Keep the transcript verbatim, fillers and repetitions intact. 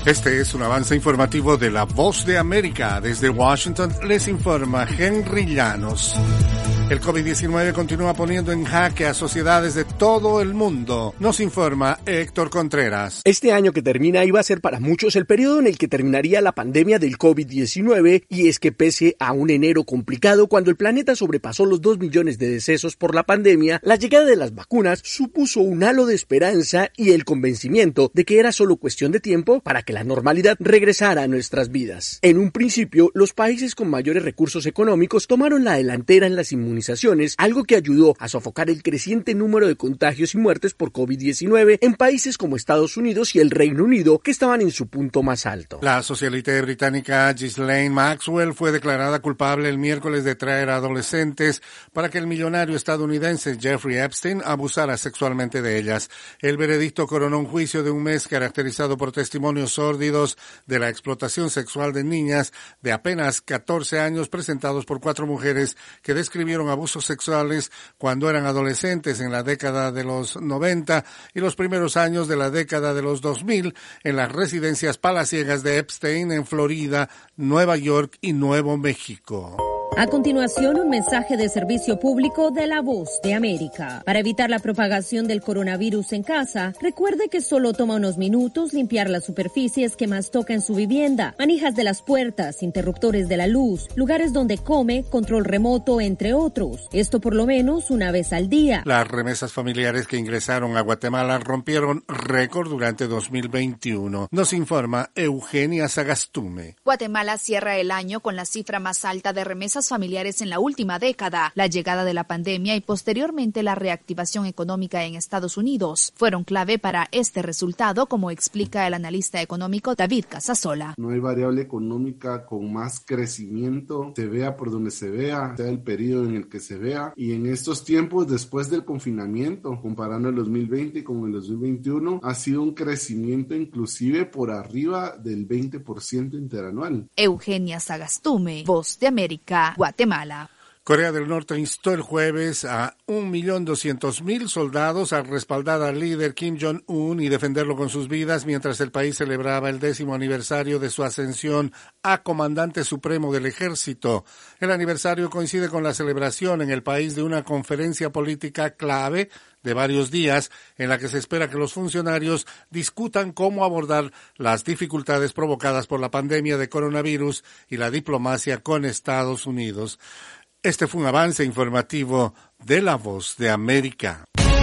Este es un avance informativo de La Voz de América. Desde Washington les informa Henry Llanos. El COVID diecinueve continúa poniendo en jaque a sociedades de todo el mundo. Nos informa Héctor Contreras. Este año que termina iba a ser para muchos el periodo en el que terminaría la pandemia del COVID diecinueve, y es que pese a un enero complicado cuando el planeta sobrepasó los dos millones de decesos por la pandemia, la llegada de las vacunas supuso un halo de esperanza y el convencimiento de que era solo cuestión de tiempo para que la normalidad regresara a nuestras vidas. En un principio, los países con mayores recursos económicos tomaron la delantera en las inmunizaciones, algo que ayudó a sofocar el creciente número de contagios y muertes por COVID diecinueve en países como Estados Unidos y el Reino Unido, que estaban en su punto más alto. La socialité británica Ghislaine Maxwell fue declarada culpable el miércoles de traer a adolescentes para que el millonario estadounidense Jeffrey Epstein abusara sexualmente de ellas. El veredicto coronó un juicio de un mes caracterizado por testimonios sórdidos de la explotación sexual de niñas de apenas catorce años presentados por cuatro mujeres que describieron abusos sexuales cuando eran adolescentes en la década de los noventa y los primeros años de la década de los dos mil en las residencias palaciegas de Epstein en Florida, Nueva York y Nuevo México. A continuación, un mensaje de servicio público de La Voz de América. Para evitar la propagación del coronavirus en casa, recuerde que solo toma unos minutos limpiar las superficies que más toca en su vivienda, manijas de las puertas, interruptores de la luz, lugares donde come, control remoto, entre otros. Esto por lo menos una vez al día. Las remesas familiares que ingresaron a Guatemala rompieron récord durante dos mil veintiuno. Nos informa Eugenia Sagastume. Guatemala cierra el año con la cifra más alta de remesas familiares en la última década. La llegada de la pandemia y posteriormente la reactivación económica en Estados Unidos fueron clave para este resultado, como explica el analista económico David Casasola. No hay variable económica con más crecimiento, se vea por donde se vea, sea el periodo en el que se vea, y en estos tiempos después del confinamiento, comparando el dos mil veinte con el dos mil veintiuno, ha sido un crecimiento inclusive por arriba del veinte por ciento interanual. Eugenia Sagastume, Voz de América, Guatemala. Corea del Norte instó el jueves a un millón doscientos mil soldados a respaldar al líder Kim Jong-un y defenderlo con sus vidas mientras el país celebraba el décimo aniversario de su ascensión a comandante supremo del ejército. El aniversario coincide con la celebración en el país de una conferencia política clave de varios días en la que se espera que los funcionarios discutan cómo abordar las dificultades provocadas por la pandemia de coronavirus y la diplomacia con Estados Unidos. Este fue un avance informativo de La Voz de América.